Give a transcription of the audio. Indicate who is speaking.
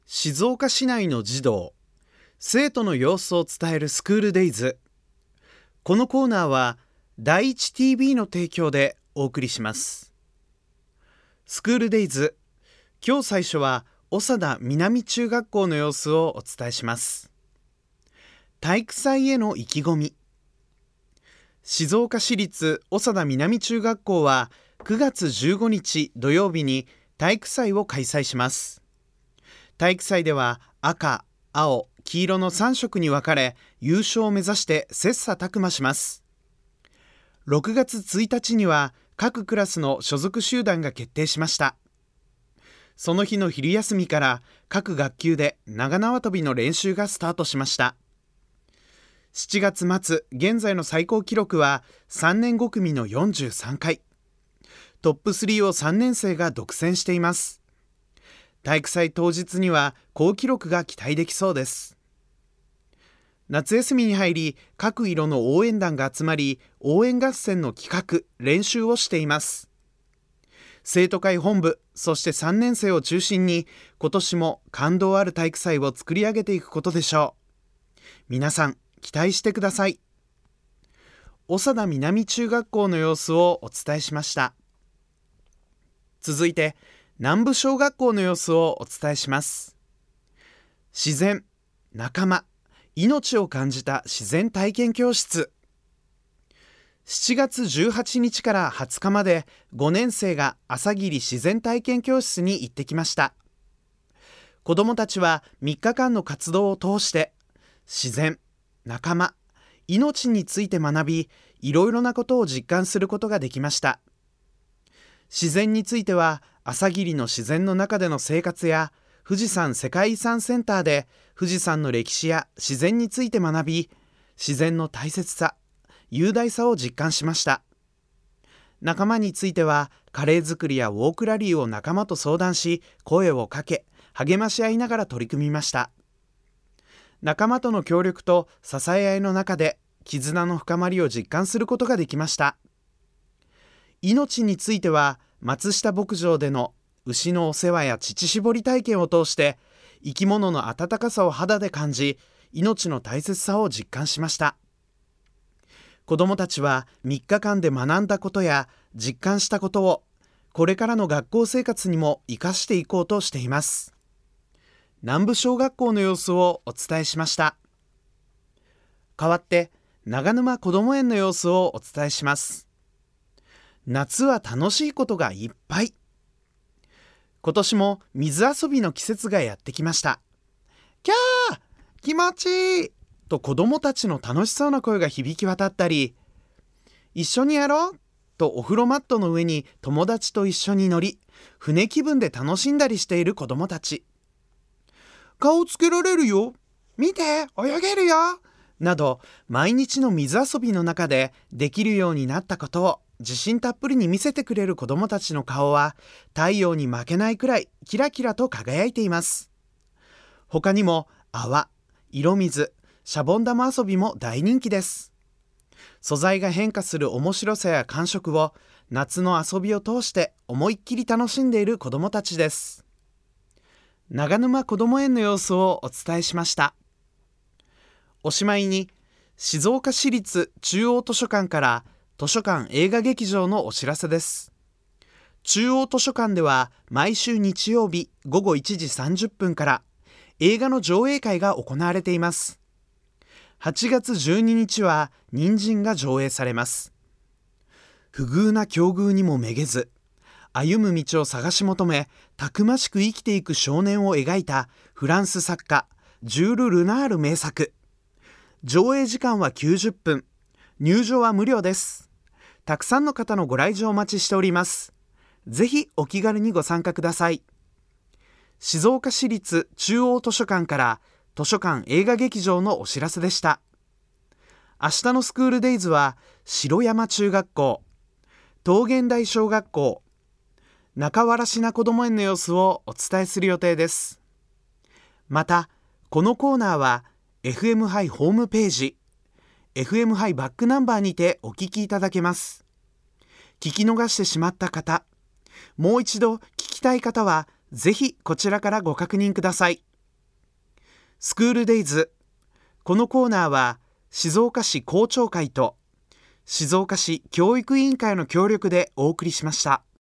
Speaker 1: 静岡市内の児童、生徒の様子を伝えるスクールデイズ。このコーナーは第一 TV の提供でお送りします。スクールデイズ、今日最初は長田南中学校の様子をお伝えします。体育祭への意気込み。静岡市立長田南中学校は9月15日土曜日に体育祭を開催します。体育祭では赤、青、黄色の3色に分かれ、優勝を目指して切磋琢磨します。6月1日には各クラスの所属集団が決定しました。その日の昼休みから各学級で長縄跳びの練習がスタートしました。7月末、現在の最高記録は3年5組の43回。トップ3を3年生が独占しています。体育祭当日には好記録が期待できそうです。夏休みに入り、各色の応援団が集まり、応援合戦の企画、練習をしています。生徒会本部、そして3年生を中心に、今年も感動ある体育祭を作り上げていくことでしょう。皆さん、期待してください。長田南中学校の様子をお伝えしました。続いて、南部小学校の様子をお伝えします。自然、仲間、命を感じた自然体験教室。7月18日から20日まで5年生が朝霧自然体験教室に行ってきました。子どもたちは3日間の活動を通して自然、仲間、命について学び、いろいろなことを実感することができました。自然については朝霧の自然の中での生活や富士山世界遺産センターで富士山の歴史や自然について学び、自然の大切さ、雄大さを実感しました。仲間についてはカレー作りやウォークラリーを仲間と相談し、声をかけ励まし合いながら取り組みました。仲間との協力と支え合いの中で絆の深まりを実感することができました。命については松下牧場での牛のお世話や乳搾り体験を通して生き物の温かさを肌で感じ、命の大切さを実感しました。子どもたちは3日間で学んだことや実感したことをこれからの学校生活にも生かしていこうとしています。南部小学校の様子をお伝えしました。代わって長沼こども園の様子をお伝えします。夏は楽しいことがいっぱい。今年も水遊びの季節がやってきました。キャー、気持ちいいと子どもたちの楽しそうな声が響き渡ったり、一緒にやろうとお風呂マットの上に友達と一緒に乗り、船気分で楽しんだりしている子どもたち。顔つけられるよ、見て泳げるよなど、毎日の水遊びの中でできるようになったことを自信たっぷりに見せてくれる子どもたちの顔は太陽に負けないくらいキラキラと輝いています。他にも泡、色水、シャボン玉遊びも大人気です。素材が変化する面白さや感触を夏の遊びを通して思いっきり楽しんでいる子どもたちです。長沼こども園の様子をお伝えしました。おしまいに静岡市立中央図書館から図書館映画劇場のお知らせです。中央図書館では毎週日曜日午後1時30分から映画の上映会が行われています。8月12日は人参が上映されます。不遇な境遇にもめげず、歩む道を探し求め、たくましく生きていく少年を描いたフランス作家ジュール・ルナール名作。上映時間は90分、入場は無料です。たくさんの方のご来場お待ちしております。ぜひお気軽にご参加ください。静岡市立中央図書館から図書館映画劇場のお知らせでした。明日のスクールデイズは城山中学校、桃源台小学校、中原品こども園の様子をお伝えする予定です。また、このコーナーは FM ハイホームページ、FM ハイバックナンバーにてお聞きいただけます。聞き逃してしまった方、もう一度聞きたい方はぜひこちらからご確認ください。 スクールデイズ。このコーナーは静岡市校長会と静岡市教育委員会の協力でお送りしました。